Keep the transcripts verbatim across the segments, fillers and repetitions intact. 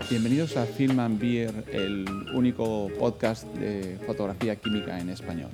Bienvenidos a Film and Beer, el único podcast de fotografía química en español.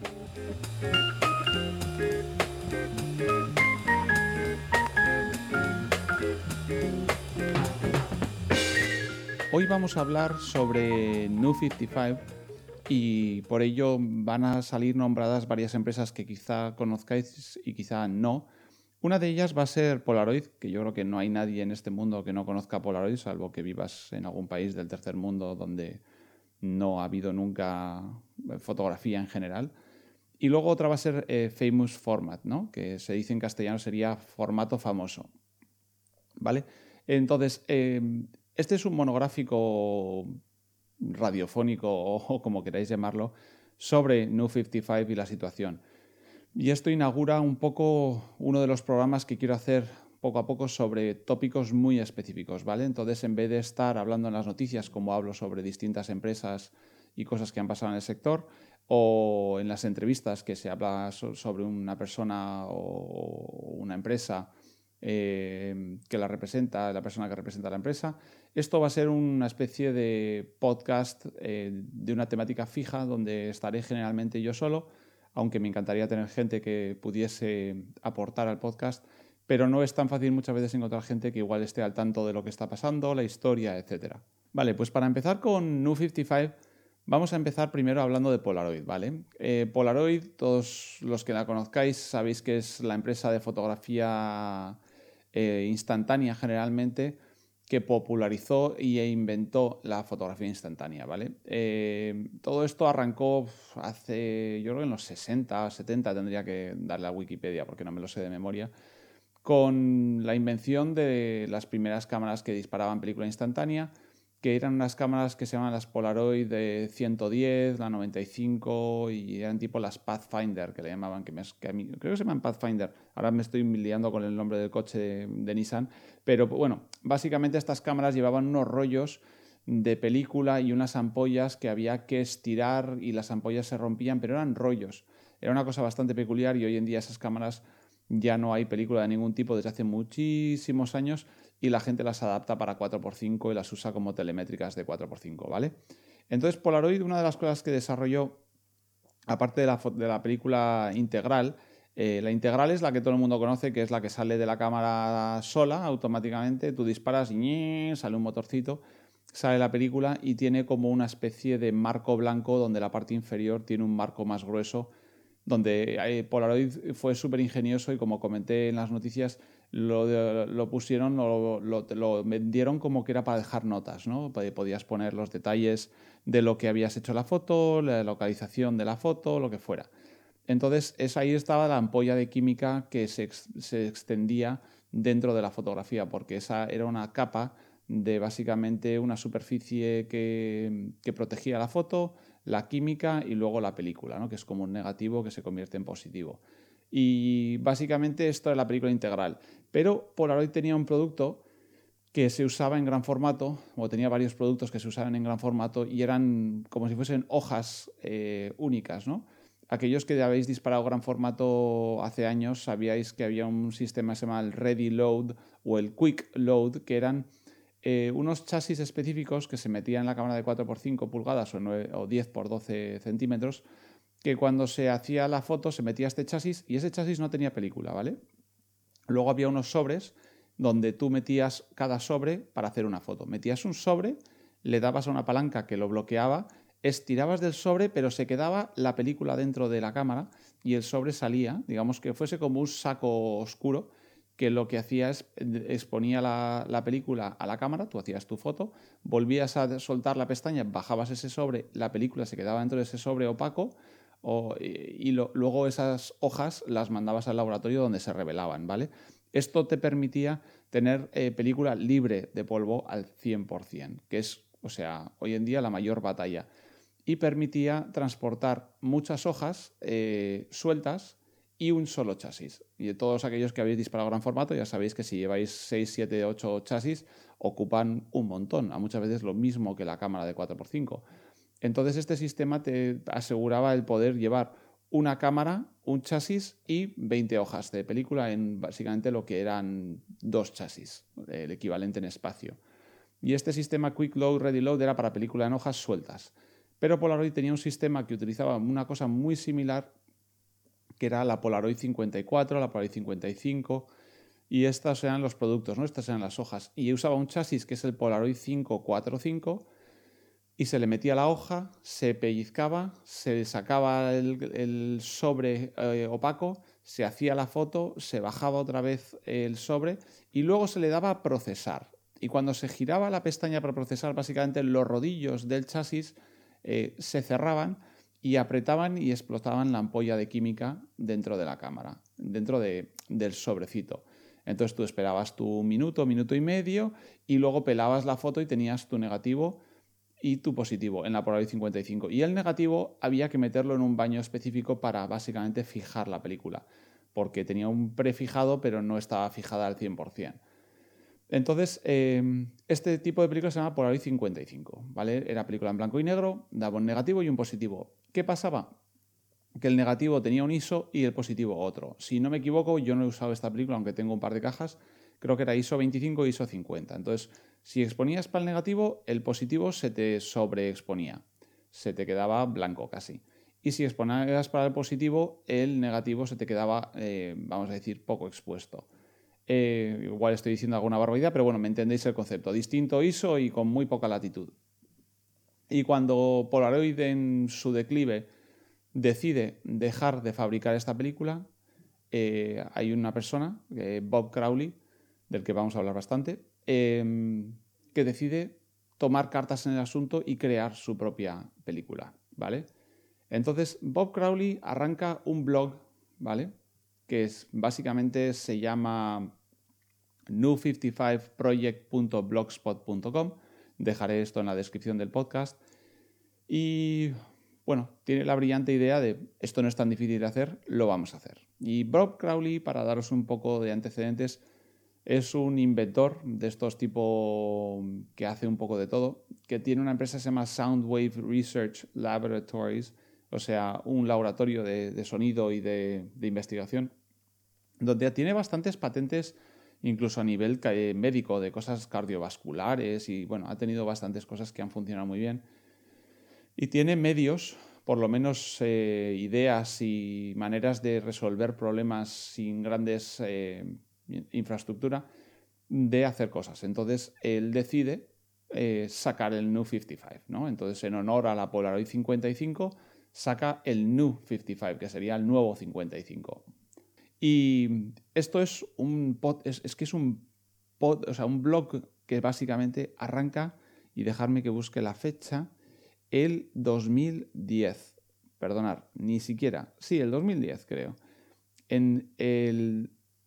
Hoy vamos a hablar sobre New cincuenta y cinco y por ello van a salir nombradas varias empresas que quizá conozcáis y quizá no. Una de ellas va a ser Polaroid, que yo creo que no hay nadie en este mundo que no conozca Polaroid, salvo que vivas en algún país del tercer mundo donde no ha habido nunca fotografía en general. Y luego otra va a ser eh, Famous Format, ¿no? Que se dice en castellano sería formato famoso. ¿Vale? Entonces, eh, este es un monográfico radiofónico o como queráis llamarlo, sobre New cincuenta y cinco y la situación. Y esto inaugura un poco uno de los programas que quiero hacer poco a poco sobre tópicos muy específicos, ¿vale? Entonces, en vez de estar hablando en las noticias como hablo sobre distintas empresas y cosas que han pasado en el sector, o en las entrevistas que se habla sobre una persona o una empresa eh, que la representa, la persona que representa la empresa, esto va a ser una especie de podcast eh, de una temática fija donde estaré generalmente yo solo, aunque me encantaría tener gente que pudiese aportar al podcast, pero no es tan fácil muchas veces encontrar gente que igual esté al tanto de lo que está pasando, la historia, etcétera. Vale, pues para empezar con New cincuenta y cinco, vamos a empezar primero hablando de Polaroid, ¿vale? Eh, Polaroid, todos los que la conozcáis sabéis que es la empresa de fotografía eh, instantánea generalmente, que popularizó e inventó la fotografía instantánea, ¿vale? Eh, todo esto arrancó hace, yo creo que en los sesenta, setenta, tendría que darle a Wikipedia porque no me lo sé de memoria, con la invención de las primeras cámaras que disparaban película instantánea, que eran unas cámaras que se llaman las Polaroid de ciento diez, la noventa y cinco, y eran tipo las Pathfinder, que le llamaban, que, me, que a mí, creo que se llaman Pathfinder, ahora me estoy liando con el nombre del coche de, de Nissan, pero bueno, básicamente estas cámaras llevaban unos rollos de película y unas ampollas que había que estirar y las ampollas se rompían, pero eran rollos. Era una cosa bastante peculiar y hoy en día esas cámaras ya no hay película de ningún tipo desde hace muchísimos años y la gente las adapta para cuatro por cinco y las usa como telemétricas de cuatro por cinco, ¿vale? Entonces Polaroid, una de las cosas que desarrolló, aparte de la, de la película integral, eh, la integral es la que todo el mundo conoce, que es la que sale de la cámara sola automáticamente, tú disparas y sale un motorcito, sale la película y tiene como una especie de marco blanco donde la parte inferior tiene un marco más grueso, donde eh, Polaroid fue súper ingenioso y como comenté en las noticias, lo, lo pusieron o lo, lo, lo vendieron como que era para dejar notas, ¿no? Podías poner los detalles de lo que habías hecho la foto, la localización de la foto, lo que fuera. Entonces, es, ahí estaba la ampolla de química que se, ex, se extendía dentro de la fotografía, porque esa era una capa de básicamente una superficie que, que protegía la foto, la química y luego la película, ¿no? Que es como un negativo que se convierte en positivo. Y básicamente esto era la película integral. Pero Polaroid tenía un producto que se usaba en gran formato, o tenía varios productos que se usaban en gran formato y eran como si fuesen hojas eh, únicas, ¿no? Aquellos que habéis disparado gran formato hace años sabíais que había un sistema que se llama el Ready Load o el Quick Load, que eran eh, unos chasis específicos que se metían en la cámara de cuatro por cinco pulgadas o, nueve, o diez por doce centímetros, que cuando se hacía la foto se metía este chasis y ese chasis no tenía película, ¿vale? Luego había unos sobres donde tú metías cada sobre para hacer una foto. Metías un sobre, le dabas a una palanca que lo bloqueaba, estirabas del sobre, pero se quedaba la película dentro de la cámara y el sobre salía, digamos que fuese como un saco oscuro, que lo que hacía es exponía la, la película a la cámara, tú hacías tu foto, volvías a soltar la pestaña, bajabas ese sobre, la película se quedaba dentro de ese sobre opaco, o, y lo, luego esas hojas las mandabas al laboratorio donde se revelaban, ¿vale? Esto te permitía tener eh, película libre de polvo al cien por ciento, que es, o sea, hoy en día la mayor batalla. Y permitía transportar muchas hojas eh, sueltas y un solo chasis. Y de todos aquellos que habéis disparado a gran formato, ya sabéis que si lleváis seis, siete, ocho chasis, ocupan un montón, a muchas veces lo mismo que la cámara de cuatro por cinco. Entonces este sistema te aseguraba el poder llevar una cámara, un chasis y veinte hojas de película en básicamente lo que eran dos chasis, el equivalente en espacio. Y este sistema Quick Load, Ready Load era para película en hojas sueltas. Pero Polaroid tenía un sistema que utilizaba una cosa muy similar, que era la Polaroid cincuenta y cuatro, la Polaroid cincuenta y cinco, y estos eran los productos, ¿no? Estas eran las hojas. Y usaba un chasis que es el Polaroid cinco cuatro cinco, y se le metía la hoja, se pellizcaba, se sacaba el, el sobre eh, opaco, se hacía la foto, se bajaba otra vez el sobre y luego se le daba a procesar. Y cuando se giraba la pestaña para procesar, básicamente los rodillos del chasis eh, se cerraban y apretaban y explotaban la ampolla de química dentro de la cámara, dentro de, del sobrecito. Entonces tú esperabas tu minuto, minuto y medio y luego pelabas la foto y tenías tu negativo y tu positivo en la Polaroid cincuenta y cinco. Y el negativo había que meterlo en un baño específico para básicamente fijar la película, porque tenía un prefijado pero no estaba fijada al cien por ciento. Entonces, eh, este tipo de película se llama Polaroid cincuenta y cinco, ¿vale? Era película en blanco y negro, daba un negativo y un positivo. ¿Qué pasaba? Que el negativo tenía un I S O y el positivo otro. Si no me equivoco, yo no he usado esta película, aunque tengo un par de cajas, creo que era I S O veinticinco y I S O cincuenta. Entonces, si exponías para el negativo, el positivo se te sobreexponía, se te quedaba blanco casi. Y si exponías para el positivo, el negativo se te quedaba, eh, vamos a decir, poco expuesto. Eh, igual estoy diciendo alguna barbaridad, pero bueno, me entendéis el concepto. Distinto I S O y con muy poca latitud. Y cuando Polaroid en su declive decide dejar de fabricar esta película, eh, hay una persona, eh, Bob Crowley, del que vamos a hablar bastante, eh, que decide tomar cartas en el asunto y crear su propia película, ¿vale? Entonces, Bob Crowley arranca un blog, ¿vale? Que es, básicamente se llama new cincuenta y cinco project punto blogspot punto com. Dejaré esto en la descripción del podcast. Y bueno, tiene la brillante idea de esto no es tan difícil de hacer, lo vamos a hacer. Y Bob Crowley, para daros un poco de antecedentes, es un inventor de estos tipo que hace un poco de todo, que tiene una empresa que se llama Soundwave Research Laboratories, o sea, un laboratorio de, de sonido y de, de investigación, donde tiene bastantes patentes incluso a nivel médico, de cosas cardiovasculares y bueno, ha tenido bastantes cosas que han funcionado muy bien. Y tiene medios, por lo menos eh, ideas y maneras de resolver problemas sin grandes eh, infraestructura de hacer cosas. Entonces él decide eh, sacar el New cincuenta y cinco, ¿no? Entonces en honor a la Polaroid cincuenta y cinco saca el New cincuenta y cinco, que sería el nuevo cincuenta y cinco. Y esto es un pod, es, es que es un pod, o sea, un blog que básicamente arranca, y dejarme que busque la fecha, el dos mil diez. Perdonad, ni siquiera. Sí, el dos mil diez, creo. En el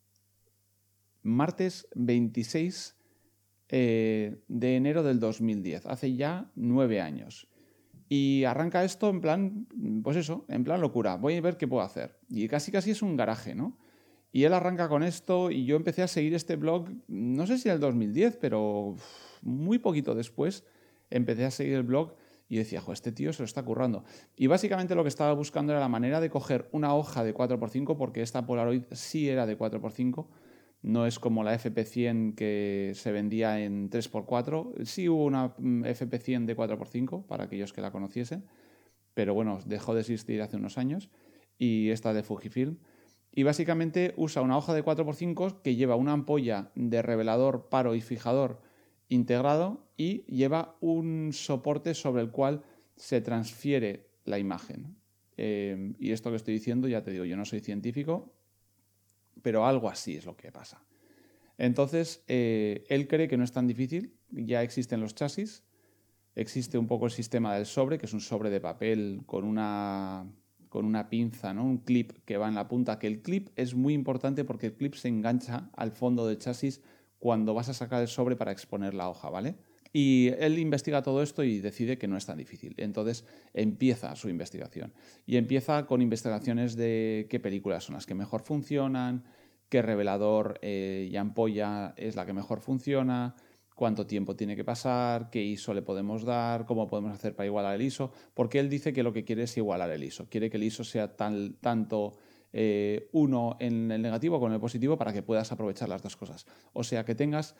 martes veintiséis eh, de enero del dos mil diez. Hace ya nueve años. Y arranca esto en plan, pues eso, en plan locura. Voy a ver qué puedo hacer. Y casi casi es un garaje, ¿no? Y él arranca con esto y yo empecé a seguir este blog, no sé si en el dos mil diez, pero uf, muy poquito después empecé a seguir el blog y decía, jo, este tío se lo está currando. Y básicamente lo que estaba buscando era la manera de coger una hoja de cuatro por cinco, porque esta Polaroid sí era de cuatro por cinco, no es como la F P cien que se vendía en tres por cuatro. Sí hubo una F P cien de cuatro por cinco, para aquellos que la conociesen, pero bueno, dejó de existir hace unos años, y esta de Fujifilm. Y básicamente usa una hoja de cuatro por cinco que lleva una ampolla de revelador, paro y fijador integrado y lleva un soporte sobre el cual se transfiere la imagen. Eh, y esto que estoy diciendo, ya te digo, yo no soy científico, pero algo así es lo que pasa. Entonces, eh, él cree que no es tan difícil, ya existen los chasis, existe un poco el sistema del sobre, que es un sobre de papel con una, con una pinza, ¿no? Un clip que va en la punta, que el clip es muy importante porque el clip se engancha al fondo del chasis cuando vas a sacar el sobre para exponer la hoja, ¿vale? Y él investiga todo esto y decide que no es tan difícil. Entonces empieza su investigación. Y empieza con investigaciones de qué películas son las que mejor funcionan, qué revelador eh, y ampolla es la que mejor funciona, cuánto tiempo tiene que pasar, qué I S O le podemos dar, cómo podemos hacer para igualar el I S O, porque él dice que lo que quiere es igualar el I S O. Quiere que el I S O sea tal, tanto eh, uno en el negativo como en el positivo para que puedas aprovechar las dos cosas. O sea, que tengas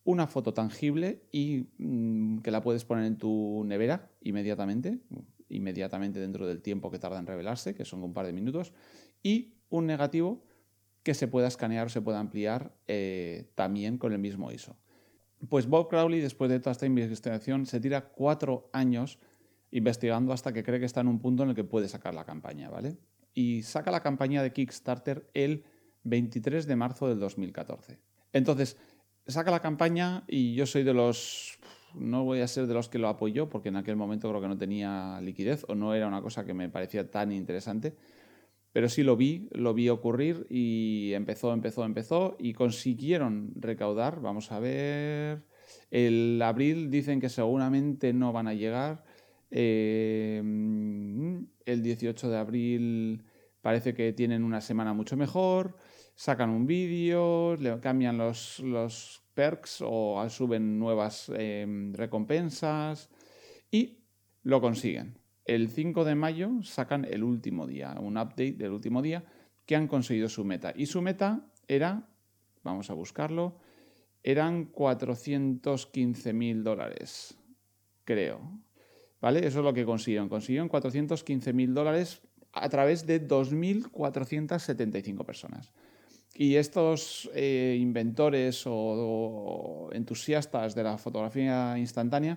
una foto tangible y mmm, que la puedes poner en tu nevera inmediatamente, inmediatamente dentro del tiempo que tarda en revelarse, que son un par de minutos, y un negativo que se pueda escanear o se pueda ampliar eh, también con el mismo I S O. Pues Bob Crowley, después de toda esta investigación, se tira cuatro años investigando hasta que cree que está en un punto en el que puede sacar la campaña, ¿vale? Y saca la campaña de Kickstarter el veintitrés de marzo del dos mil catorce. Entonces, saca la campaña y yo soy de los... No voy a ser de los que lo apoyó porque en aquel momento creo que no tenía liquidez o no era una cosa que me parecía tan interesante. Pero sí lo vi, lo vi ocurrir y empezó, empezó, empezó y consiguieron recaudar, vamos a ver, el abril dicen que seguramente no van a llegar, eh, el dieciocho de abril parece que tienen una semana mucho mejor, sacan un vídeo, le cambian los, los perks o suben nuevas eh, recompensas y lo consiguen. El cinco de mayo sacan el último día, un update del último día que han conseguido su meta. Y su meta era, vamos a buscarlo, eran cuatrocientos quince mil dólares, creo. ¿Vale? Eso es lo que consiguieron. Consiguieron cuatrocientos quince mil dólares a través de dos mil cuatrocientas setenta y cinco personas. Y estos eh, inventores o, o entusiastas de la fotografía instantánea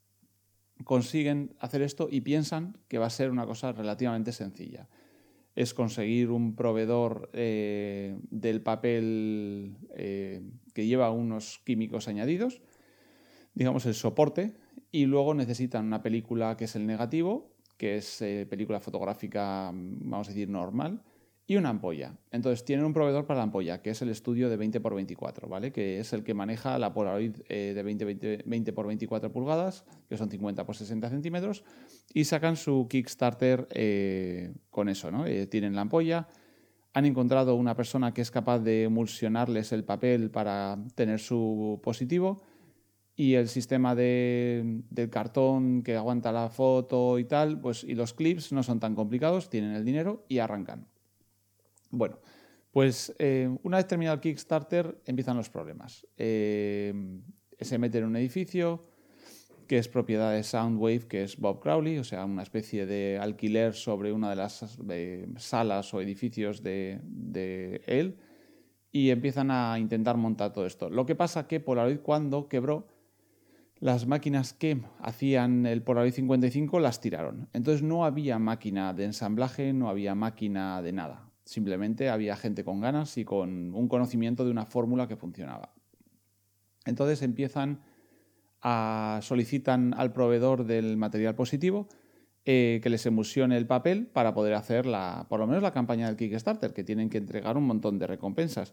consiguen hacer esto y piensan que va a ser una cosa relativamente sencilla. Es conseguir un proveedor eh, del papel eh, que lleva unos químicos añadidos, digamos el soporte, y luego necesitan una película que es el negativo, que es eh, película fotográfica, vamos a decir, normal, y una ampolla. Entonces tienen un proveedor para la ampolla, que es el estudio de veinte por veinticuatro, ¿vale? Que es el que maneja la Polaroid eh, de veinte por veinticuatro pulgadas, que son cincuenta por sesenta centímetros, y sacan su Kickstarter eh, con eso, ¿no? Eh, tienen la ampolla, han encontrado una persona que es capaz de emulsionarles el papel para tener su positivo, y el sistema de, del cartón que aguanta la foto y tal, pues y los clips no son tan complicados, tienen el dinero y arrancan. Bueno, pues eh, una vez terminado el Kickstarter empiezan los problemas. Eh, se mete en un edificio que es propiedad de Soundwave, que es Bob Crowley, o sea, una especie de alquiler sobre una de las eh, salas o edificios de, de él, y empiezan a intentar montar todo esto. Lo que pasa que Polaroid, cuando quebró, las máquinas que hacían el Polaroid cincuenta y cinco las tiraron. Entonces no había máquina de ensamblaje, no había máquina de nada. Simplemente había gente con ganas y con un conocimiento de una fórmula que funcionaba. Entonces empiezan a solicitan al proveedor del material positivo eh, que les emulsione el papel para poder hacer la, por lo menos la campaña del Kickstarter, que tienen que entregar un montón de recompensas.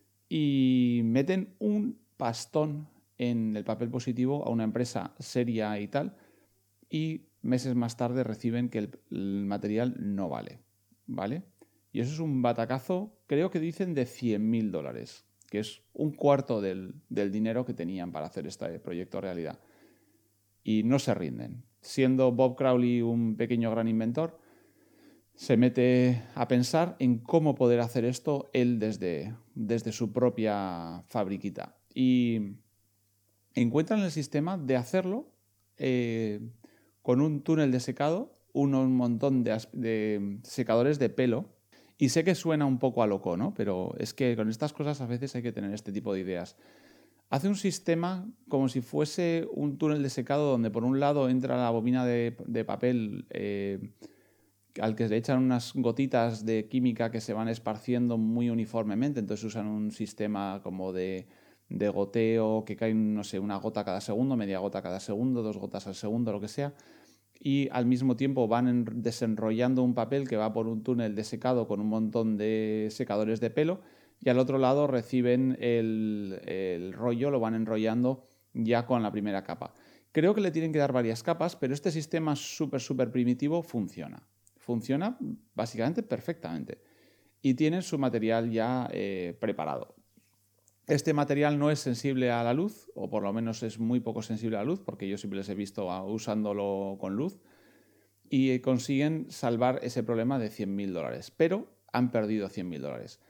Y meten un pastón en el papel positivo a una empresa seria y tal, y meses más tarde reciben que el, el material no vale, ¿vale? Y eso es un batacazo, creo que dicen de cien mil dólares, que es un cuarto del, del dinero que tenían para hacer este proyecto realidad. Y no se rinden. Siendo Bob Crowley un pequeño gran inventor, se mete a pensar en cómo poder hacer esto él desde, desde su propia fabriquita. Y encuentran el sistema de hacerlo eh, con un túnel de secado, un, un montón de, de secadores de pelo. Y sé que suena un poco a loco, ¿no? Pero es que con estas cosas a veces hay que tener este tipo de ideas. Hace un sistema como si fuese un túnel de secado donde por un lado entra la bobina de, de papel eh, al que le echan unas gotitas de química que se van esparciendo muy uniformemente. Entonces usan un sistema como de, de goteo que cae, no sé, una gota cada segundo, media gota cada segundo, dos gotas al segundo, lo que sea. Y al mismo tiempo van desenrollando un papel que va por un túnel de secado con un montón de secadores de pelo, y al otro lado reciben el, el rollo, lo van enrollando ya con la primera capa. Creo que le tienen que dar varias capas, pero este sistema súper, súper primitivo funciona. Funciona básicamente perfectamente. Y tienen su material ya eh, preparado. Este material no es sensible a la luz, o por lo menos es muy poco sensible a la luz, porque yo siempre les he visto usándolo con luz, y consiguen salvar ese problema de cien mil dólares, pero han perdido cien mil dólares.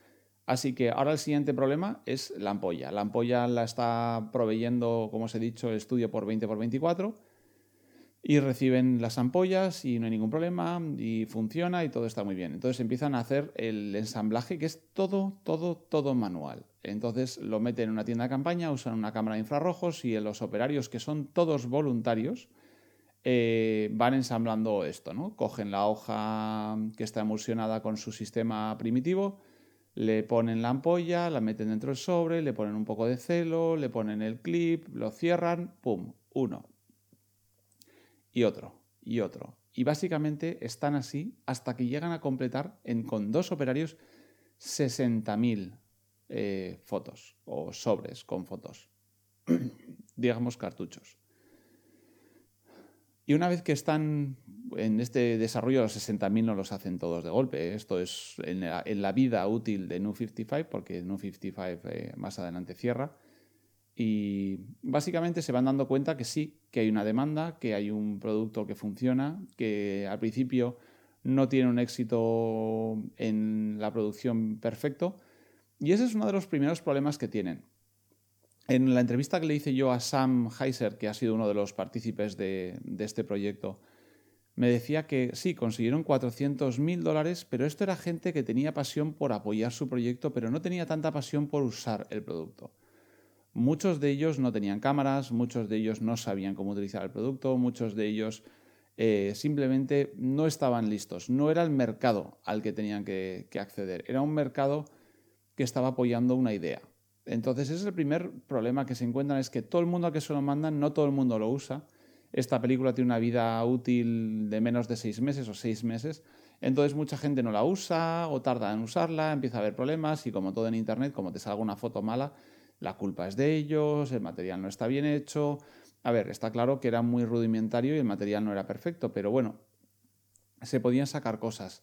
Así que ahora el siguiente problema es la ampolla. La ampolla la está proveyendo, como os he dicho, el estudio por veinte por veinticuatro y reciben las ampollas y no hay ningún problema y funciona y todo está muy bien. Entonces empiezan a hacer el ensamblaje, que es todo, todo, todo manual. Entonces lo meten en una tienda de campaña, usan una cámara de infrarrojos y los operarios, que son todos voluntarios, eh, van ensamblando esto, ¿no? Cogen la hoja que está emulsionada con su sistema primitivo, le ponen la ampolla, la meten dentro del sobre, le ponen un poco de celo, le ponen el clip, lo cierran, ¡pum! Uno. Y otro, y otro. Y básicamente están así hasta que llegan a completar en, con dos operarios sesenta mil eh, fotos o sobres con fotos. Digamos cartuchos. Y una vez que están en este desarrollo, los sesenta mil no los hacen todos de golpe. Esto es en la, en la vida útil de Nu cincuenta y cinco, porque Nu cincuenta y cinco eh, más adelante cierra. Y básicamente se van dando cuenta que sí, que hay una demanda, que hay un producto que funciona, que al principio no tiene un éxito en la producción perfecto. Y ese es uno de los primeros problemas que tienen. En la entrevista que le hice yo a Sam Heiser, que ha sido uno de los partícipes de, de este proyecto, me decía que sí, consiguieron cuatrocientos mil dólares, pero esto era gente que tenía pasión por apoyar su proyecto, pero no tenía tanta pasión por usar el producto. Muchos de ellos no tenían cámaras, muchos de ellos no sabían cómo utilizar el producto, muchos de ellos eh, simplemente no estaban listos. No era el mercado al que tenían que, que acceder, era un mercado que estaba apoyando una idea. Entonces ese es el primer problema que se encuentran, es que todo el mundo al que se lo mandan, no todo el mundo lo usa. Esta película tiene una vida útil de menos de seis meses o seis meses, entonces mucha gente no la usa o tarda en usarla, empieza a haber problemas y como todo en internet, como te salga una foto mala, la culpa es de ellos, el material no está bien hecho. A ver, está claro que era muy rudimentario y el material no era perfecto, pero bueno, se podían sacar cosas.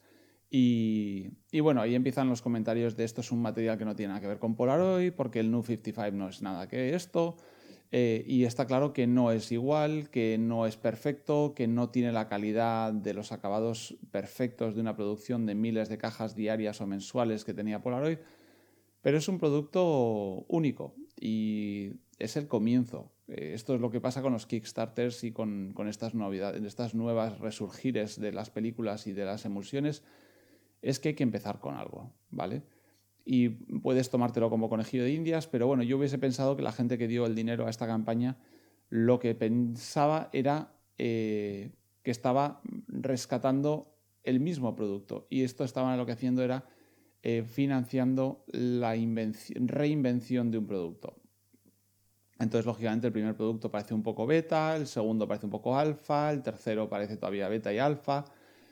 Y, y bueno, ahí empiezan los comentarios de esto es un material que no tiene nada que ver con Polaroid, porque el Nu cincuenta y cinco no es nada que esto. Eh, y está claro que no es igual, que no es perfecto, que no tiene la calidad de los acabados perfectos de una producción de miles de cajas diarias o mensuales que tenía Polaroid, pero es un producto único y es el comienzo. Eh, esto es lo que pasa con los Kickstarters y con, con estas novedades, estas nuevas resurgires de las películas y de las emulsiones, es que hay que empezar con algo, ¿vale? Y puedes tomártelo como conejillo de indias, pero bueno, yo hubiese pensado que la gente que dio el dinero a esta campaña lo que pensaba era eh, que estaba rescatando el mismo producto. Y esto estaban lo que haciendo era eh, financiando la reinvención de un producto. Entonces, lógicamente, el primer producto parece un poco beta, el segundo parece un poco alfa, el tercero parece todavía beta y alfa.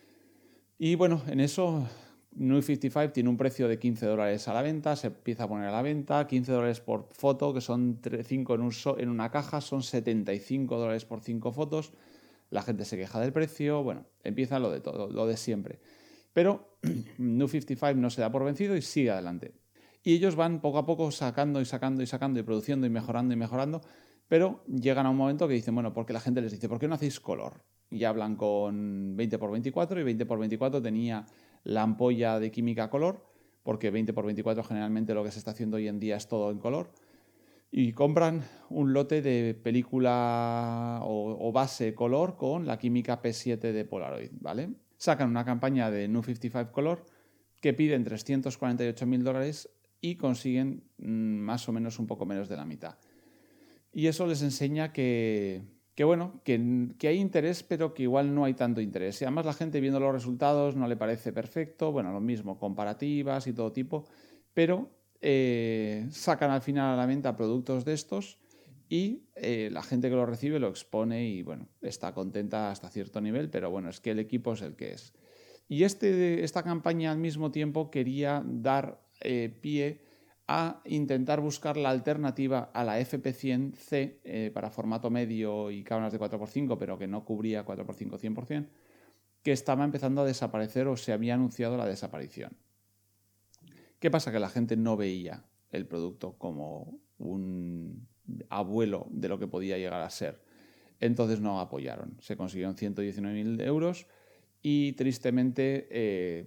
Y bueno, en eso Nu cincuenta y cinco tiene un precio de quince dólares a la venta, se empieza a poner a la venta, quince dólares por foto, que son cinco en, un so en una caja, son setenta y cinco dólares por cinco fotos. La gente se queja del precio, bueno, empieza lo de todo, lo de siempre. Pero Nu cincuenta y cinco no se da por vencido y sigue adelante. Y ellos van poco a poco sacando y sacando y sacando y produciendo y mejorando y mejorando, pero llegan a un momento que dicen, bueno, porque la gente les dice, ¿por qué no hacéis color? Y hablan con veinte por veinticuatro y veinte por veinticuatro tenía la ampolla de química color, porque veinte por veinticuatro generalmente lo que se está haciendo hoy en día es todo en color, y compran un lote de película o, o base color con la química P siete de Polaroid, ¿vale? Sacan una campaña de Nu cincuenta y cinco Color que piden trescientos cuarenta y ocho mil dólares y consiguen mmm, más o menos un poco menos de la mitad. Y eso les enseña que, que bueno, que, que hay interés, pero que igual no hay tanto interés. Y además la gente viendo los resultados no le parece perfecto, bueno, lo mismo, comparativas y todo tipo, pero eh, sacan al final a la venta productos de estos y eh, la gente que lo recibe lo expone y bueno, está contenta hasta cierto nivel, pero bueno, es que el equipo es el que es. Y este, esta campaña al mismo tiempo quería dar eh, pie a intentar buscar la alternativa a la F P cien C eh, para formato medio y cámaras de cuatro por cinco, pero que no cubría cuatro por cinco cien por ciento, que estaba empezando a desaparecer o se había anunciado la desaparición. ¿Qué pasa? Que la gente no veía el producto como un abuelo de lo que podía llegar a ser. Entonces no apoyaron. Se consiguieron ciento diecinueve mil euros y tristemente eh,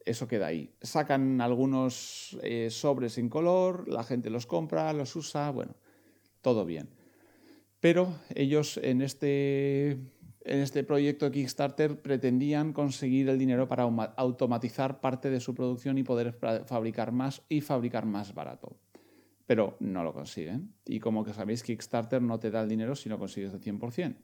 eso queda ahí. Sacan algunos eh, sobres sin color, la gente los compra, los usa, bueno, todo bien. Pero ellos en este, en este proyecto de Kickstarter pretendían conseguir el dinero para automatizar parte de su producción y poder fabricar más y fabricar más barato. Pero no lo consiguen. Y como que sabéis, Kickstarter no te da el dinero si no consigues el cien por ciento.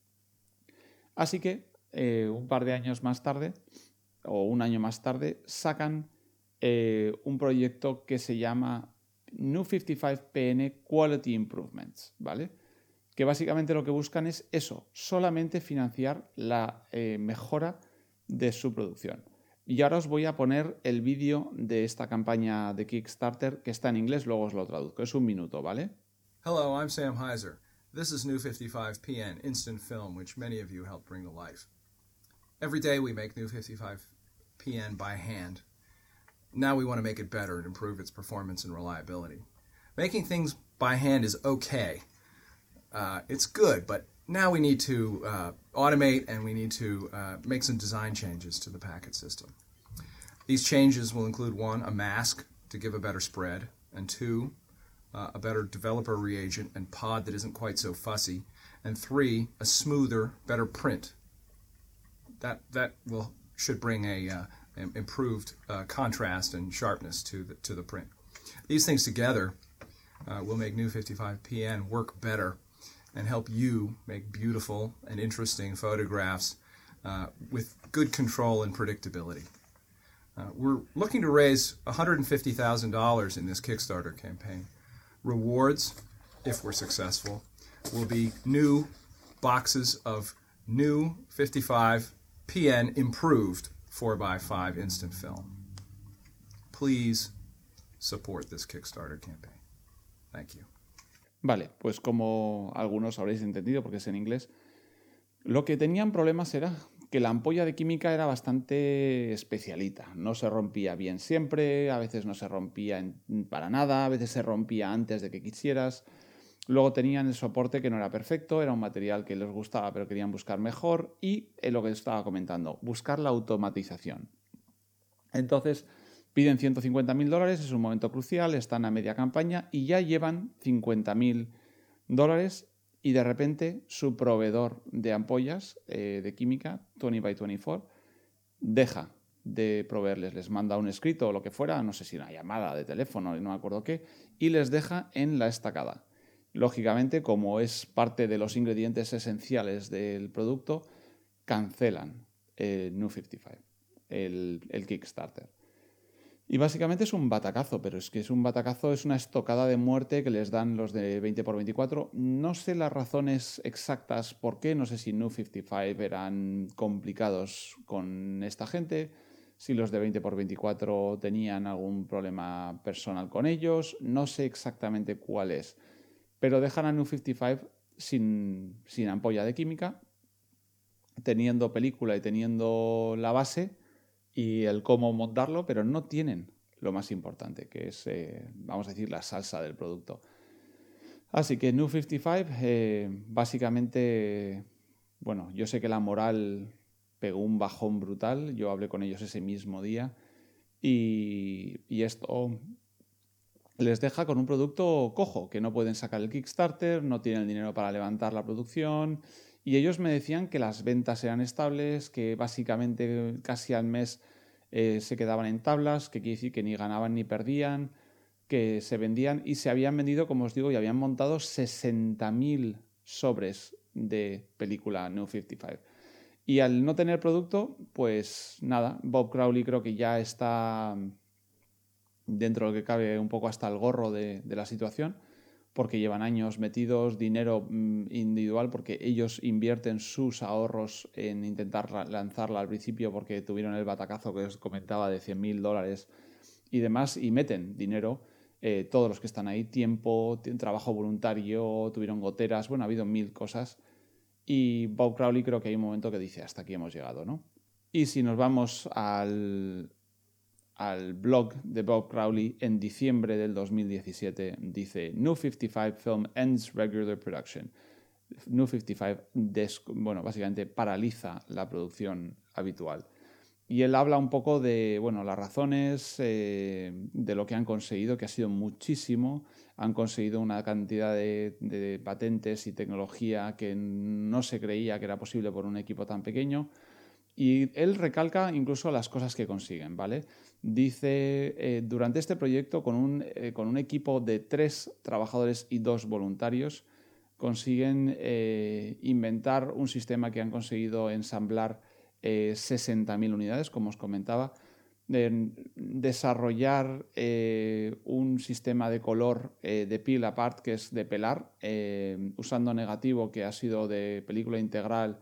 Así que eh, un par de años más tarde, o un año más tarde, sacan eh, un proyecto que se llama New cincuenta y cinco P N Quality Improvements, ¿vale? Que básicamente lo que buscan es eso, solamente financiar la eh, mejora de su producción. Y ahora os voy a poner el vídeo de esta campaña de Kickstarter, que está en inglés, luego os lo traduzco. Es un minuto, ¿vale? Hello, I'm Sam Heiser. This is New fifty-five P N Instant Film, which many of you helped bring to life. Every day we make New fifty-five P N by hand. Now we want to make it better and improve its performance and reliability. Making things by hand is okay. Uh, it's good, but now we need to uh, automate and we need to uh, make some design changes to the packet system. These changes will include, one, a mask to give a better spread, and two, uh, a better developer reagent and pod that isn't quite so fussy, and three, a smoother, better print. That that will should bring a uh, improved uh, contrast and sharpness to the to the print. These things together uh, will make New fifty-five P N work better and help you make beautiful and interesting photographs uh, with good control and predictability. Uh, we're looking to raise one hundred fifty thousand dollars in this Kickstarter campaign. Rewards, if we're successful, will be new boxes of new fifty-five P N improved four by five instant film. Please support this Kickstarter campaign. Thank you. Vale, pues como algunos habréis entendido porque es en inglés, lo que tenían problemas era que la ampolla de química era bastante especialita. No se rompía bien siempre, a veces no se rompía en, para nada, a veces se rompía antes de que quisieras. Luego tenían el soporte que no era perfecto, era un material que les gustaba pero querían buscar mejor y es lo que estaba comentando, buscar la automatización. Entonces piden ciento cincuenta mil dólares, es un momento crucial, están a media campaña y ya llevan cincuenta mil dólares y de repente su proveedor de ampollas eh, de química, veinte by veinticuatro, deja de proveerles, les manda un escrito o lo que fuera, no sé si una llamada de teléfono, no me acuerdo qué, y les deja en la estacada. Lógicamente, como es parte de los ingredientes esenciales del producto, cancelan el New cincuenta y cinco, el, el Kickstarter. Y básicamente es un batacazo, pero es que es un batacazo, es una estocada de muerte que les dan los de veinte por veinticuatro. No sé las razones exactas por qué, no sé si New cincuenta y cinco eran complicados con esta gente, si los de veinte por veinticuatro tenían algún problema personal con ellos, no sé exactamente cuál es. Pero dejan a New cincuenta y cinco sin, sin ampolla de química, teniendo película y teniendo la base y el cómo montarlo, pero no tienen lo más importante, que es, eh, vamos a decir, la salsa del producto. Así que New cincuenta y cinco, eh, básicamente, bueno, yo sé que la moral pegó un bajón brutal, yo hablé con ellos ese mismo día y, y esto les deja con un producto cojo, que no pueden sacar el Kickstarter, no tienen el dinero para levantar la producción y ellos me decían que las ventas eran estables, que básicamente casi al mes eh, se quedaban en tablas, que quiere decir que ni ganaban ni perdían, que se vendían y se habían vendido, como os digo, y habían montado sesenta mil sobres de película New cincuenta y cinco. Y al no tener producto, pues nada, Bob Crowley creo que ya está dentro de lo que cabe un poco hasta el gorro de, de la situación, porque llevan años metidos, dinero mmm, individual, porque ellos invierten sus ahorros en intentar lanzarla al principio porque tuvieron el batacazo que os comentaba de cien mil dólares y demás, y meten dinero, eh, todos los que están ahí, tiempo, trabajo voluntario, tuvieron goteras, bueno, ha habido mil cosas, y Bob Crowley creo que hay un momento que dice, hasta aquí hemos llegado, ¿no? Y si nos vamos al... al blog de Bob Crowley en diciembre del dos mil diecisiete dice New cincuenta y cinco film ends regular production. New cincuenta y cinco des, bueno, básicamente paraliza la producción habitual. y él habla un poco de, bueno, las razones eh, de lo que han conseguido, que ha sido muchísimo. Han conseguido una cantidad de, de patentes y tecnología que no se creía que era posible por un equipo tan pequeño. Y él recalca incluso las cosas que consiguen, ¿vale? Dice, eh, durante este proyecto, con un, eh, con un equipo de tres trabajadores y dos voluntarios, consiguen eh, inventar un sistema que han conseguido ensamblar eh, sesenta mil unidades, como os comentaba, de desarrollar eh, un sistema de color eh, de peel apart, que es de pelar, eh, usando negativo que ha sido de película integral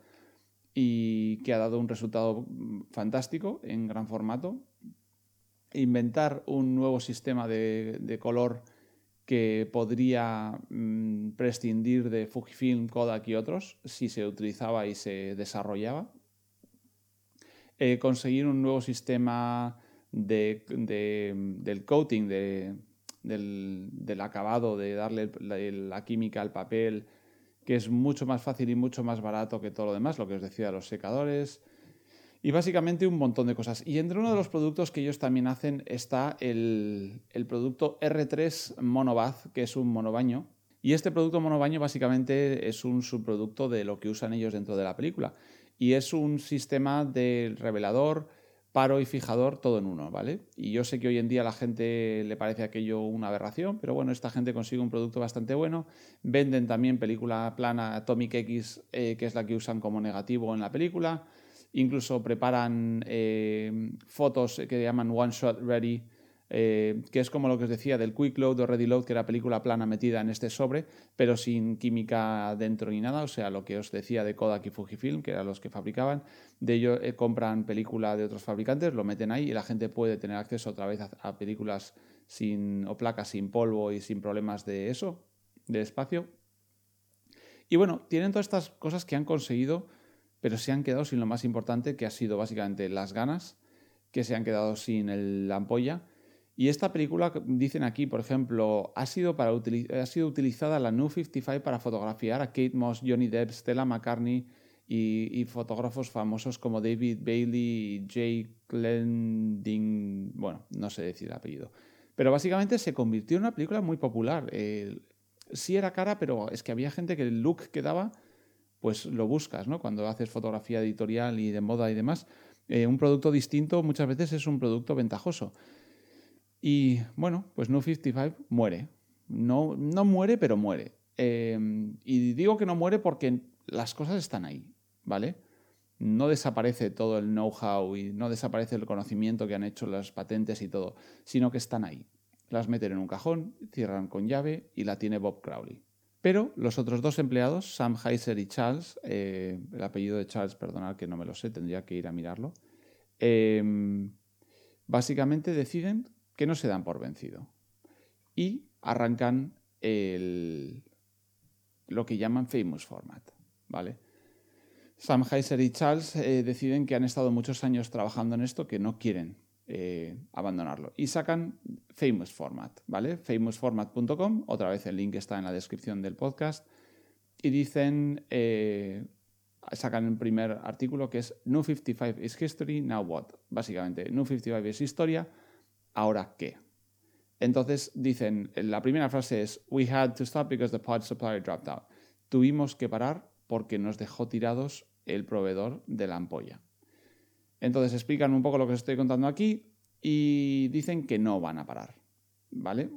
y que ha dado un resultado fantástico en gran formato. Inventar un nuevo sistema de, de color que podría mmm, prescindir de Fujifilm, Kodak y otros si se utilizaba y se desarrollaba. Eh, conseguir un nuevo sistema de, de, del coating, de, del, del acabado, de darle la, la química al papel, que es mucho más fácil y mucho más barato que todo lo demás, lo que os decía, los secadores, y básicamente un montón de cosas. Y entre uno de los productos que ellos también hacen está el, el producto R tres Monobath, que es un monobaño. Y este producto monobaño básicamente es un subproducto de lo que usan ellos dentro de la película. Y es un sistema de revelador, paro y fijador todo en uno, ¿vale? Y yo sé que hoy en día a la gente le parece aquello una aberración, pero bueno, esta gente consigue un producto bastante bueno. Venden también película plana Atomic X, eh, que es la que usan como negativo en la película. Incluso preparan eh, fotos que llaman One Shot Ready, eh, que es como lo que os decía del Quick Load o Ready Load, que era película plana metida en este sobre, pero sin química dentro ni nada. O sea, lo que os decía de Kodak y Fujifilm, que eran los que fabricaban. De ellos eh, compran película de otros fabricantes, lo meten ahí y la gente puede tener acceso otra vez a, a películas sin, o placas sin polvo y sin problemas de eso, de espacio. Y bueno, tienen todas estas cosas que han conseguido, pero se han quedado sin lo más importante, que ha sido básicamente las ganas, que se han quedado sin el, la ampolla. Y esta película, dicen aquí, por ejemplo, ha sido, para ha sido utilizada la New cincuenta y cinco para fotografiar a Kate Moss, Johnny Depp, Stella McCartney y, y fotógrafos famosos como David Bailey y Jay Glending. Bueno, no sé decir el apellido. Pero básicamente se convirtió en una película muy popular. Eh, sí era cara, pero es que había gente que el look que daba, pues lo buscas, ¿no? Cuando haces fotografía editorial y de moda y demás, eh, un producto distinto muchas veces es un producto ventajoso. Y bueno, pues New cincuenta y cinco muere. No, no muere, pero muere. Eh, y digo que no muere porque las cosas están ahí, ¿vale? No desaparece todo el know-how y no desaparece el conocimiento que han hecho las patentes y todo, sino que están ahí. Las meten en un cajón, cierran con llave y la tiene Bob Crowley. Pero los otros dos empleados, Sam Heiser y Charles, eh, el apellido de Charles, perdonad que no me lo sé, tendría que ir a mirarlo, eh, básicamente deciden que no se dan por vencido y arrancan el, lo que llaman Famous Format, ¿vale? Sam Heiser y Charles eh, deciden que han estado muchos años trabajando en esto, que no quieren eh, abandonarlo. Y sacan Famous Format, ¿vale? famous format punto com, otra vez el link está en la descripción del podcast. Y dicen, eh, sacan el primer artículo que es New cincuenta y cinco is history, now what? Básicamente, New cincuenta y cinco es historia, ¿ahora qué? Entonces dicen, la primera frase es We had to stop because the pod supplier dropped out. Tuvimos que parar porque nos dejó tirados el proveedor de la ampolla. Entonces explican un poco lo que os estoy contando aquí y dicen que no van a parar, ¿vale?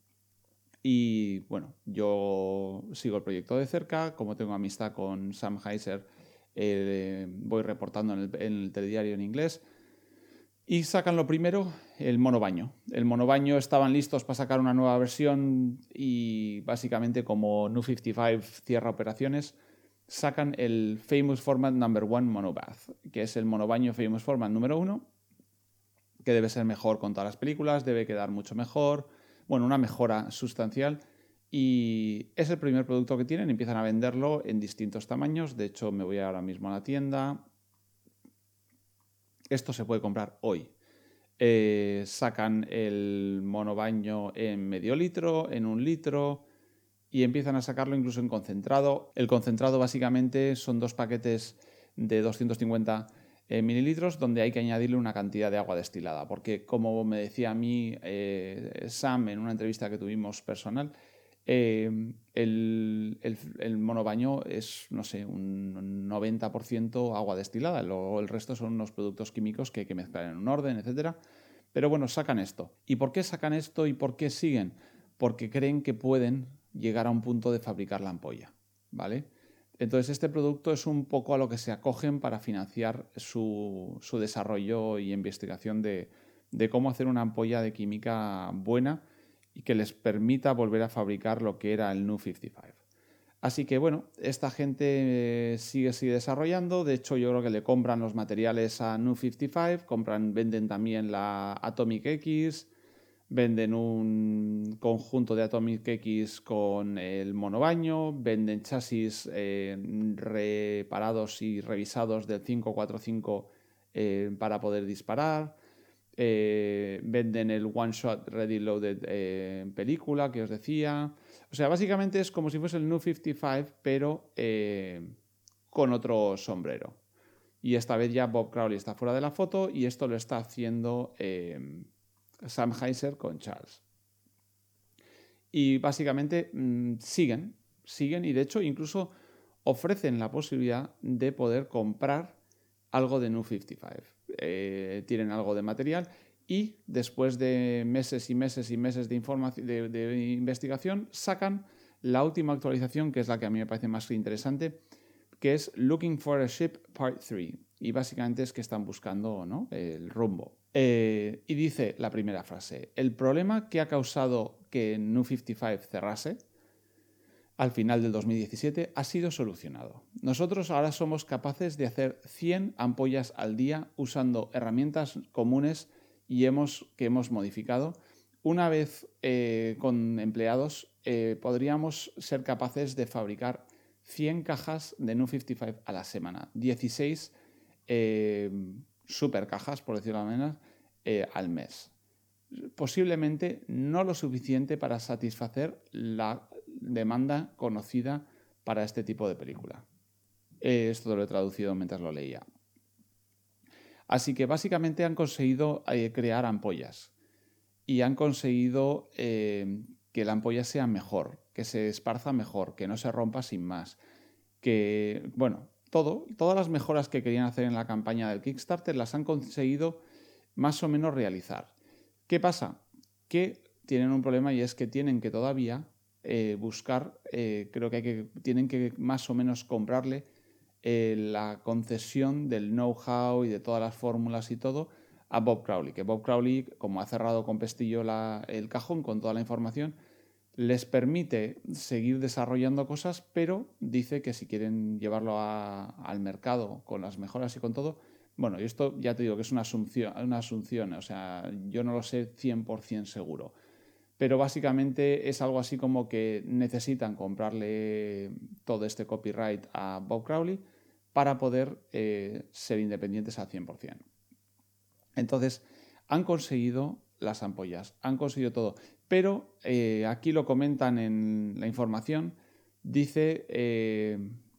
Y bueno, yo sigo el proyecto de cerca, como tengo amistad con Sam Heiser, eh, voy reportando en el, en el telediario en inglés. Y sacan lo primero, el monobaño. El monobaño estaban listos para sacar una nueva versión y básicamente como New cincuenta y cinco cierra operaciones, sacan el Famous Format Number One Monobath, que es el monobaño Famous Format número uno, que debe ser mejor con todas las películas, debe quedar mucho mejor, bueno, una mejora sustancial. Y es el primer producto que tienen, empiezan a venderlo en distintos tamaños. De hecho, me voy ahora mismo a la tienda. Esto se puede comprar hoy. Eh, sacan el monobaño en medio litro, en un litro y empiezan a sacarlo incluso en concentrado. El concentrado básicamente son dos paquetes de doscientos cincuenta eh, mililitros, donde hay que añadirle una cantidad de agua destilada. Porque, como me decía a mí eh, Sam en una entrevista que tuvimos personal, eh, el, el, el monobaño es, no sé, un noventa por ciento agua destilada. Luego el resto son unos productos químicos que hay que mezclar en un orden, etcétera. Pero bueno, sacan esto. ¿Y por qué sacan esto y por qué siguen? Porque creen que pueden llegar a un punto de fabricar la ampolla, ¿vale? Entonces este producto es un poco a lo que se acogen para financiar su, su desarrollo y investigación de, de cómo hacer una ampolla de química buena y que les permita volver a fabricar lo que era el Nu cincuenta y cinco. Así que bueno, esta gente sigue, sigue desarrollando. De hecho, yo creo que le compran los materiales a Nu cincuenta y cinco, compran, venden también la Atomic X, venden un conjunto de Atomic X con el monobaño, venden chasis eh, reparados y revisados del cinco cuatro cinco eh, para poder disparar. Eh, venden el One Shot Ready Loaded eh, película que os decía. O sea, básicamente es como si fuese el Nu cincuenta y cinco, pero eh, con otro sombrero. Y esta vez ya Bob Crowley está fuera de la foto y esto lo está haciendo eh, Sam Heiser con Charles. Y básicamente mmm, siguen, siguen y de hecho incluso ofrecen la posibilidad de poder comprar algo de Nu cincuenta y cinco. Eh, tienen algo de material y después de meses y meses y meses de, de, de investigación sacan la última actualización, que es la que a mí me parece más interesante, que es Looking for a Ship Part tres. Y básicamente es que están buscando, ¿no?, el rumbo. Eh, y dice la primera frase: el problema que ha causado que Nu cincuenta y cinco cerrase al final del dos mil diecisiete ha sido solucionado. Nosotros ahora somos capaces de hacer cien ampollas al día usando herramientas comunes y hemos, que hemos modificado. Una vez eh, con empleados eh, podríamos ser capaces de fabricar cien cajas de Nu cincuenta y cinco a la semana, dieciséis eh, super cajas, por decirlo de manera, eh, al mes. Posiblemente no lo suficiente para satisfacer la demanda conocida para este tipo de película. Eh, esto lo he traducido mientras lo leía. Así que básicamente han conseguido eh, crear ampollas y han conseguido eh, que la ampolla sea mejor, que se esparza mejor, que no se rompa sin más, que, bueno, todo, todas las mejoras que querían hacer en la campaña del Kickstarter las han conseguido más o menos realizar. ¿Qué pasa? Que tienen un problema y es que tienen que todavía eh, buscar, eh, creo que, hay que tienen que más o menos comprarle eh, la concesión del know-how y de todas las fórmulas y todo a Bob Crowley, que Bob Crowley, como ha cerrado con pestillo la, el cajón con toda la información, les permite seguir desarrollando cosas, pero dice que si quieren llevarlo a, al mercado con las mejoras y con todo, bueno, y esto ya te digo que es una asunción, una asunción, o sea, yo no lo sé cien por ciento seguro, pero básicamente es algo así como que necesitan comprarle todo este copyright a Bob Crowley para poder eh, ser independientes al cien por ciento. Entonces, han conseguido las ampollas, han conseguido todo, pero eh, aquí lo comentan en la información, dice... Eh,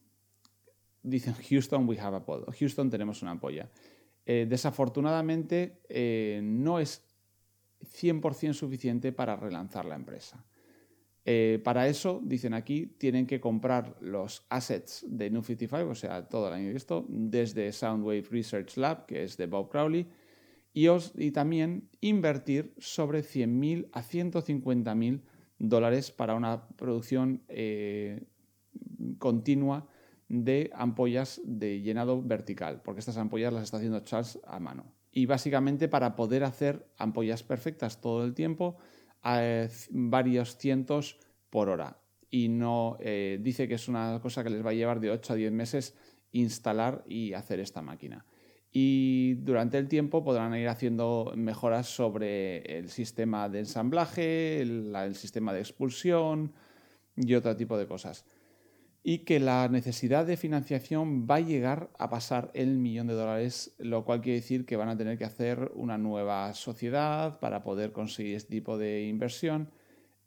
Dicen Houston, we have a pod. Houston, tenemos una ampolla. Eh, desafortunadamente, eh, no es cien por ciento suficiente para relanzar la empresa. Eh, para eso, dicen aquí, tienen que comprar los assets de Nu cincuenta y cinco, o sea, todo el año de esto, desde Soundwave Research Lab, que es de Bob Crowley, y, os, y también invertir sobre cien mil a ciento cincuenta mil dólares para una producción eh, continua de ampollas de llenado vertical, porque estas ampollas las está haciendo Charles a mano. Y básicamente para poder hacer ampollas perfectas todo el tiempo a varios cientos por hora. Y no eh, dice que es una cosa que les va a llevar de ocho a diez meses instalar y hacer esta máquina. Y durante el tiempo podrán ir haciendo mejoras sobre el sistema de ensamblaje, el, el sistema de expulsión y otro tipo de cosas. Y que la necesidad de financiación va a llegar a pasar el millón de dólares, lo cual quiere decir que van a tener que hacer una nueva sociedad para poder conseguir este tipo de inversión,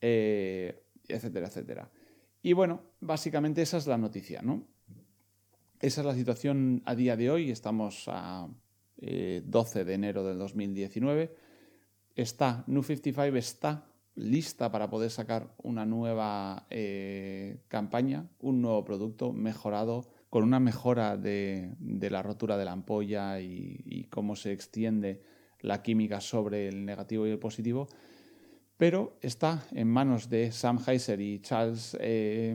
eh, etcétera, etcétera. Y bueno, básicamente esa es la noticia, ¿no? Esa es la situación a día de hoy. Estamos a eh, doce de enero del dos mil diecinueve. Está, New cincuenta y cinco está lista para poder sacar una nueva eh, campaña, un nuevo producto mejorado, con una mejora de, de la rotura de la ampolla y, y cómo se extiende la química sobre el negativo y el positivo, pero está en manos de Sam Heiser y Charles eh,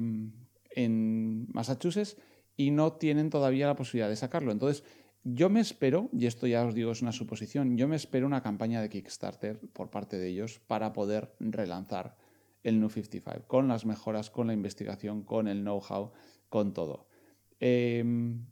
en Massachusetts y no tienen todavía la posibilidad de sacarlo. Entonces, yo me espero, y esto ya os digo es una suposición, yo me espero una campaña de Kickstarter por parte de ellos para poder relanzar el New cincuenta y cinco, con las mejoras, con la investigación, con el know-how, con todo. Eh,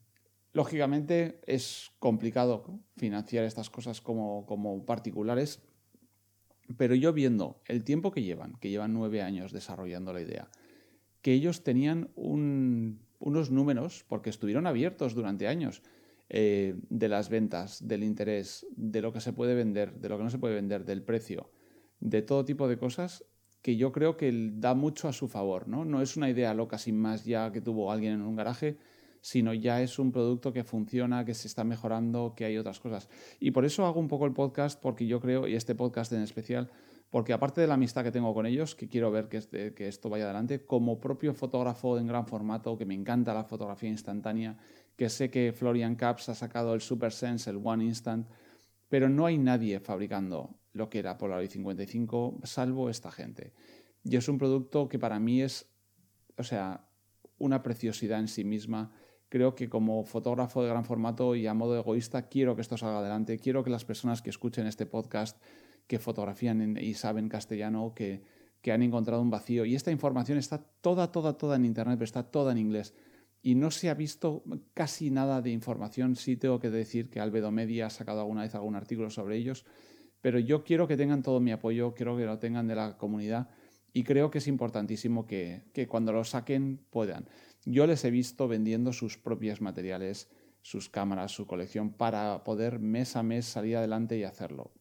lógicamente es complicado financiar estas cosas como, como particulares, pero yo viendo el tiempo que llevan, que llevan nueve años desarrollando la idea, que ellos tenían un, unos números, porque estuvieron abiertos durante años, eh, de las ventas, del interés, de lo que se puede vender, de lo que no se puede vender, del precio, de todo tipo de cosas, que yo creo que da mucho a su favor, ¿no? No es una idea loca sin más ya que tuvo alguien en un garaje, sino ya es un producto que funciona, que se está mejorando, que hay otras cosas. Y por eso hago un poco el podcast, porque yo creo, y este podcast en especial, porque aparte de la amistad que tengo con ellos, que quiero ver que, este, que esto vaya adelante, como propio fotógrafo en gran formato, que me encanta la fotografía instantánea, que sé que Florian Caps ha sacado el Super Sense, el One Instant, pero no hay nadie fabricando lo que era Polaroid cincuenta y cinco, salvo esta gente. Y es un producto que para mí es, o sea, una preciosidad en sí misma. Creo que como fotógrafo de gran formato y a modo egoísta quiero que esto salga adelante, quiero que las personas que escuchen este podcast, que fotografían en, y saben castellano, que, que han encontrado un vacío. Y esta información está toda, toda, toda en internet, pero está toda en inglés. Y no se ha visto casi nada de información. Sí tengo que decir que Albedo Media ha sacado alguna vez algún artículo sobre ellos, pero yo quiero que tengan todo mi apoyo, quiero que lo tengan de la comunidad y creo que es importantísimo que, que cuando lo saquen puedan. Yo les he visto vendiendo sus propios materiales, sus cámaras, su colección, para poder mes a mes salir adelante y hacerlo.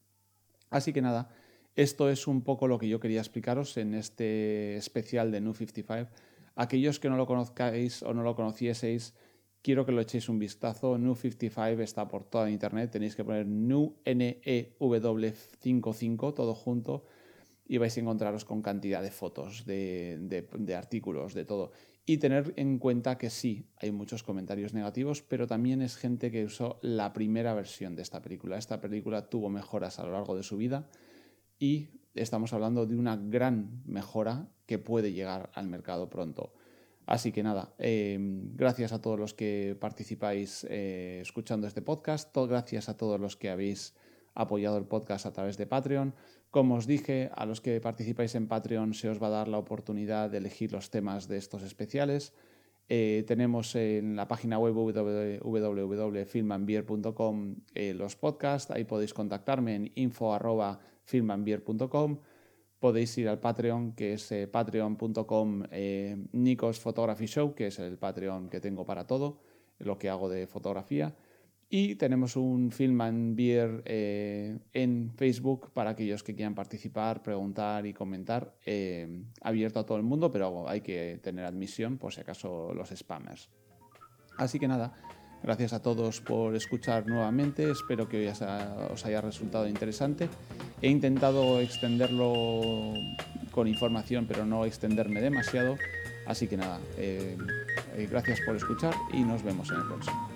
Así que nada, esto es un poco lo que yo quería explicaros en este especial de New cincuenta y cinco. Aquellos que no lo conozcáis o no lo conocieseis, quiero que lo echéis un vistazo. New cincuenta y cinco está por toda internet. Tenéis que poner New N E W cincuenta y cinco, todo junto, y vais a encontraros con cantidad de fotos, de, de, de artículos, de todo. Y tener en cuenta que sí, hay muchos comentarios negativos, pero también es gente que usó la primera versión de esta película. Esta película tuvo mejoras a lo largo de su vida y estamos hablando de una gran mejora que puede llegar al mercado pronto. Así que nada, eh, gracias a todos los que participáis eh, escuchando este podcast, todo, gracias a todos los que habéis apoyado el podcast a través de Patreon. Como os dije, a los que participáis en Patreon se os va a dar la oportunidad de elegir los temas de estos especiales. Eh, tenemos en la página web w w w punto film and beer punto com eh, los podcasts, ahí podéis contactarme en info arroba film and beer punto com. Podéis ir al Patreon, que es eh, patreon punto com eh, Nikos Photography Show, que es el Patreon que tengo para todo, lo que hago de fotografía. Y tenemos un Film and Beer eh, en Facebook para aquellos que quieran participar, preguntar y comentar. Eh, abierto a todo el mundo, pero hay que tener admisión por si acaso los spammers. Así que nada, gracias a todos por escuchar nuevamente. Espero que hoy os haya resultado interesante. He intentado extenderlo con información, pero no extenderme demasiado. Así que nada, eh, eh, gracias por escuchar y nos vemos en el próximo.